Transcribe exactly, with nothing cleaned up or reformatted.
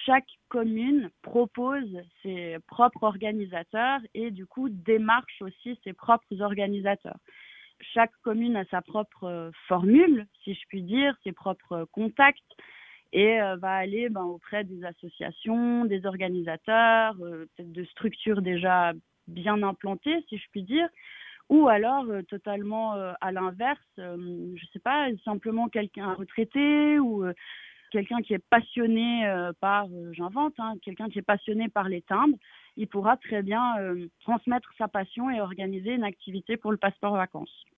chaque commune propose ses propres organisateurs et du coup démarche aussi ses propres organisateurs. Chaque commune a sa propre formule, si je puis dire, ses propres contacts et euh, va aller ben, auprès des associations, des organisateurs, euh, peut-être de structures déjà bien implantées, si je puis dire, ou alors euh, totalement euh, à l'inverse, euh, je sais pas, simplement quelqu'un retraité ou euh, quelqu'un qui est passionné euh, par, euh, j'invente, hein, quelqu'un qui est passionné par les timbres, il pourra très bien euh, transmettre sa passion et organiser une activité pour le passeport vacances.